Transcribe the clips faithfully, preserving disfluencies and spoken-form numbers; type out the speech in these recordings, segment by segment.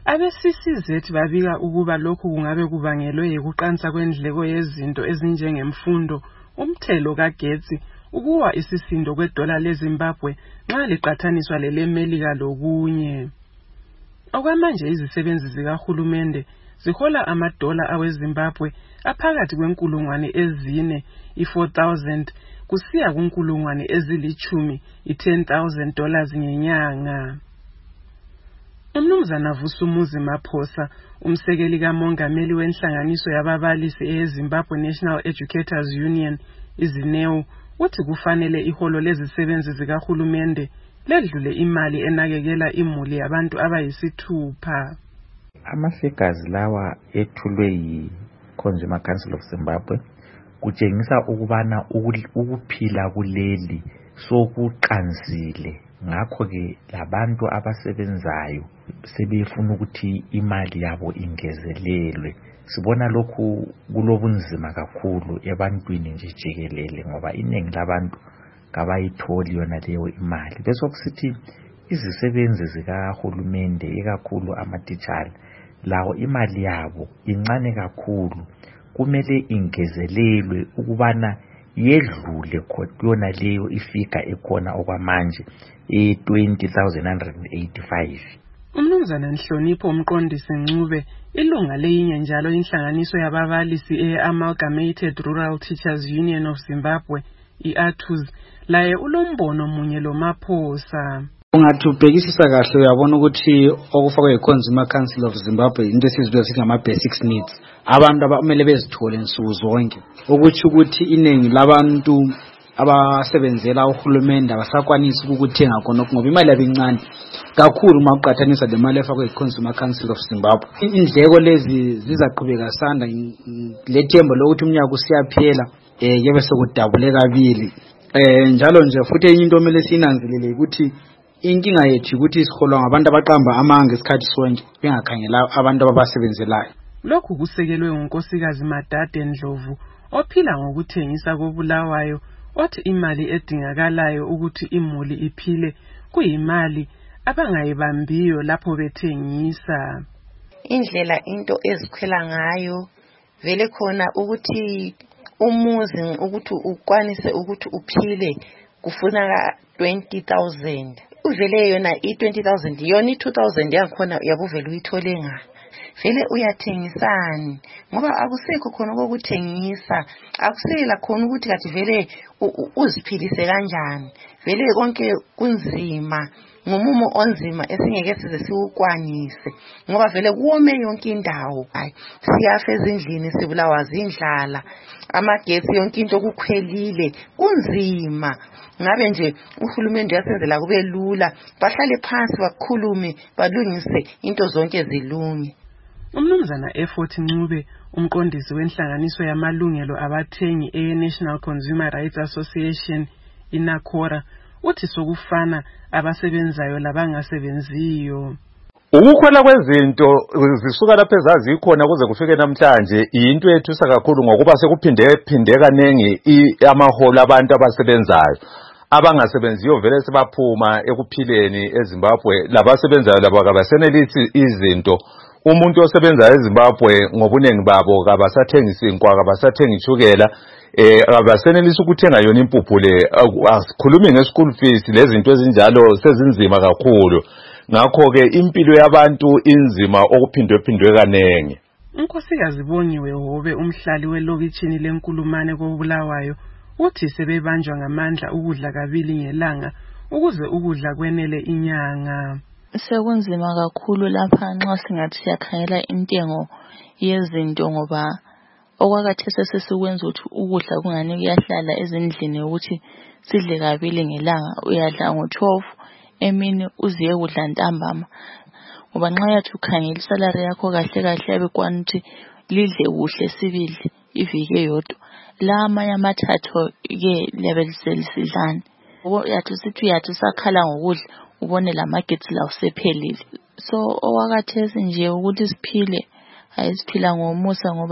Abe-C C Z babika ukuba lokhu kungabe kubangelwe yikuqansa kwendleko yezinto ezinjengemfundo, umthelo kagetsi, ukuwa isisindo kwedola leZimbabwe nxa liqathaniswa leleMelika lokunye. Okwamanje izisebenzi zikahulumende zihola amadola aweZimbabwe aphakathi kwenkulungwane ezine i-four thousand kusiya kunkulungwane ezilithumi i-ten thousand dollars ngenyanga. Umnumzana Vusumuzi Maphosa, umsekeli kamongameli wenhlanganiso yababalisi eZimbabwe National Educators Union, iZINEU, uthi kufanele iholo lezisebenzi zikahulumende ledlule imali enakekela imuli yabantu abayisithupha. Ama-figures lawa ethulwe yi-Consumer Council of Zimbabwe kutshengisa ukubana ukuphila kuleli sokuqanzile, ngakho-ke labantu abasebenzayo sebefuna ukuthi imali yabo ingezelelwe. Sibona lokhu kulobunzima kakhulu ebantwini nje jikelele ngoba iningi labantu kabayitholi yona leyo imali. Bese kusithi izisebenzi zikahulumende ikakhulu amatitshala lawo imali yabo incane kakhulu, kumele ingezelelwe ukubana yedlule khona leyo ifika ekhona okwamanje e-twenty thousand one hundred eighty-five. Umnumzana Nhlonipho umqondisi Ncube, ilunga leyinye njalo inhlanganiso yababalisi e-Amalgamated Rural Teachers Union of Zimbabwe, i-A T U Z, laye ulombono munye lo Maphosa. Ungathi ubhekisisa kahle uyabona ukuthi okufakwe yi-Consumer Council of Zimbabwe into esizibiza sithi ngama-basics needs, abantu abamele bezithole nsuku zonke, ukuthi ukuthi iningi labantu abasebenzela uhulumende abasakwanisi ukuthenga khona ngoba imali yabo incane kakhulu uma uqhathanisa le mali efakwe yi-Consumer Council of Zimbabwe. Indleko lezi zizaqhubeka sanda, lethembo lokuthi umnyaka usiyaphela eh yebe sekudabule kabili. Eh njalo nje futhi enye into omele sinanzelele ukuthi inkinga yethu ukuthi isiholwa ngabantu abaqamba amanga esikhathi sonke bengakhangela abantu ababasebenzelayo. Lokhu kusekelwe unkosikazi Madade Ndlovu ophila ngokuthengisa koBulawayo, othi imali edingakalayo ukuthi imuli iphile kuyimali abangayibambiyo lapho bethengisa. Indlela into ezikhwela ngayo vele khona ukuthi umuzi ukuthi ukwanise ukuthi uphile kufuna twenty thousand. Uvele yona i-twenty thousand yona i-two thousand yakhona yabuvela uyithole nga. Vele uyathengisani ngoba akusekho khona kokuthengisa, akusela khona ukuthi kathi vele uziphilise kanjani. Vele konke kunzima, ngomumo onzima esingeke size siwukwanise ngoba vele kuwome yonke indawo. Hayi, siyafa ezindlini, sibulawa zindlala, amagetsi yonke into kukhwelile, kunzima. Ngabe nje uhulumende yasenzela kube lula, bahlale phansi bakhulume balungise into zonke zilunge. Umnumzana Effort Ncube, umqondisi wenhlanganiso yamalungelo abathengi e-National Consumer Rights Association, iNACORA, uthi sokufana abasebenzayo labangasebenziyo. Ukukhwela kwezinto zisuka lapha ezazikhona kuze kufike namhlanje into ethusa kakhulu ngokuba sekuphinde phinde kanengi amaholo abantu abasebenzayo. Abangasebenziyo vele sebaphuma ekuphileni eZimbabwe, labasebenzayo labo kabasenelisi izinto. Umuntu osebenza eZimbabwe ngobunengi babo kabasathengisa inkwa, kabasathengisa ichukela, eh abasenelisi ukuthenga yona impuphu le. Asikhulumi nge-school fees, lezinto ezinjalo sezinzima kakhulu. Ngakho ke impilo yabantu inzima okuphindwe phindwe kanenge. Unkosikazi Bongiwe Hobe, umhlali welokitshini lenkulumane koBulawayo, uthi sebebanjwa ngamandla ukudla kabili ngelanga ukuze ukudla kwenele inyanga. Sekunzima kakhulu lapha nxa singathi siyakhangela intengo yezinto ngoba okwakhathesi sesikwenza ukuthi ukudla kungani kuyahlala ezindlini ukuthi sidle kabili ngelanga. Uyadla ngo-twelve emini uziye kudla ntambama ngoba nxa yathi ukhangela isalary yakho kahle kahle yabekwana ukuthi lidle kuhle sibili iviki eyodwa. La amanye amathathu ke lebelisedlana yathi sithi yathi sakhala ngokudla ubone lamagetsi la usephelile. So okwakhathesi nje ukuthi siphile ayisiphila ngomusa ngoba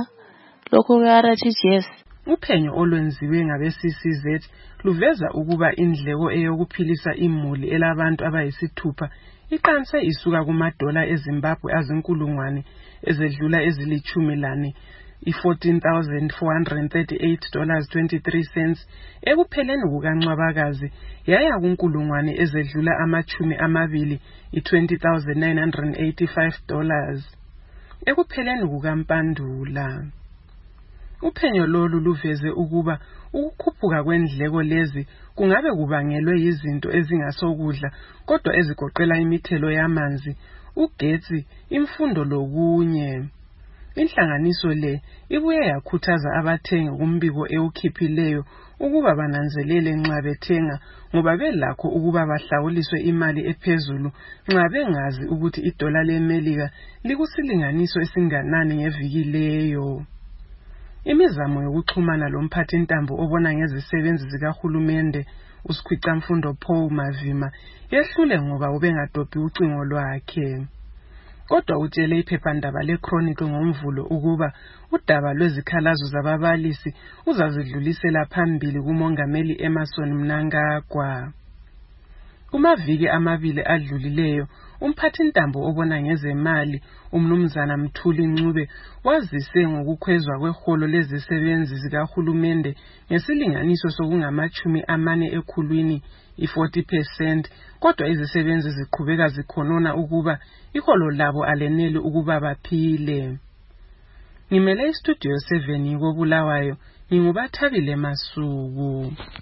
lokho kuyarathi yes. Uphenyo olwenziwe ngabe-C C Z luveza ukuba indleko eyokuphilisa imuli elabantu abayisithupha iqanse isuka kumadola eZimbabwe azinkulungwane ezedlula ezilichumi lane i-fourteen thousand four hundred thirty-eight dollars twenty-three cents ekupheleni kukaNcwabakazi yaya kunkulungwane ezedlula amachumi amabili i-twenty thousand nine hundred eighty-five dollars ekupheleni kukaMpandula. Uphenyo lolu luveze ukuba ukukhuphuka kwendleko lezi kungabe kubangelwe yizinto ezingasokudla kodwa ezigoqela imithelo yamanzi, ugetsi, imfundo lokunye. Inhlanganiso le ibuye yakhuthaza abathengi kumbiko ewukhiphileyo ukuba bananzelele nxa bethenga ngoba belakho ukuba bahlawuliswe imali ephezulu nxa bengazi ukuthi idola leMelika likusilinganiso esinganani ngeviki leyo. Imizamo yokuxhumana lomphathi intambo obona ngezisebenzi zikahulumende uSikhwicamfundo Paul Mavima yehlule ngoba ubengadobhi ucingo lwakhe. Kodwa utshele iphephandaba leChronicle ngoMvulo ukuba udaba lwezikhalazo zababalisi uzazidlulisela phambili kuMongameli Emmerson Mnangagwa. Kumaviki amabili adlulileyo, umphathintambo obona ngezemali uMnumzana Mthuli Ncube wazise ngokukhwezwa kweholo lezisebenzi zikahulumende ngesilinganiso sokungamachumi amane ekhulwini i-forty percent, kodwa izisebenzi ziqhubeka zikhonona ukuba iholo labo aleneli ukuba baphile. Ngimele istudio seven koBulawayo, nginguBathabile Masuku.